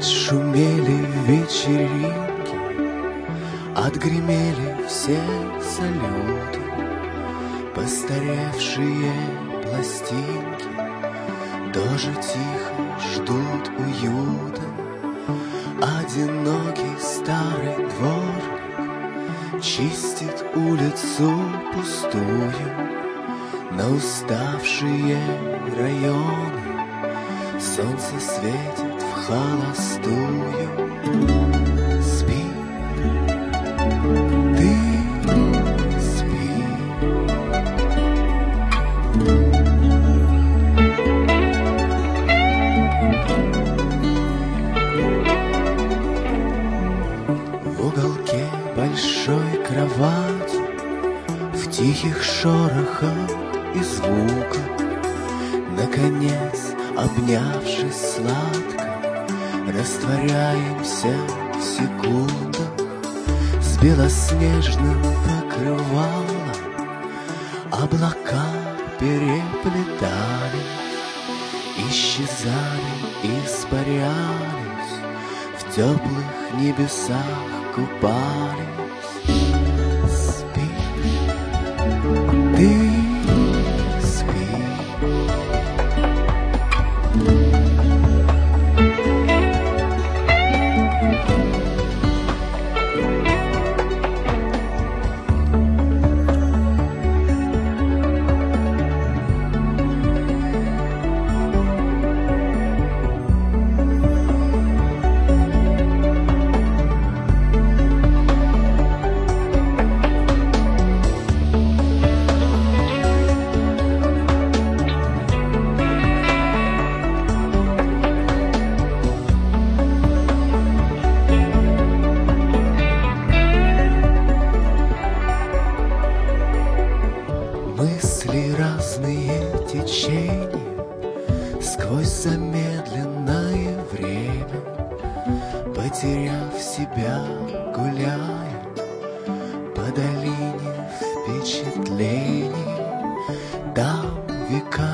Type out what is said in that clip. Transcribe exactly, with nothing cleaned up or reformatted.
Отшумели вечеринки, отгремели все салюты, постаревшие пластинки тоже тихо ждут уюта. Одинокий старый дворник чистит улицу пустую, на уставшие районы солнце светит в холостую. Спи, ты спи. В уголке большой кровати, в тихих шорохах и звуках, наконец, обнявшись сладко, растворяемся в секундах. С белоснежным покрывалом облака переплетались, исчезали, испарялись, в теплых небесах купались. Спи, ты спи. Мысли разные течения сквозь замедленное время, потеряв себя, гуляя по долине впечатлений. Там века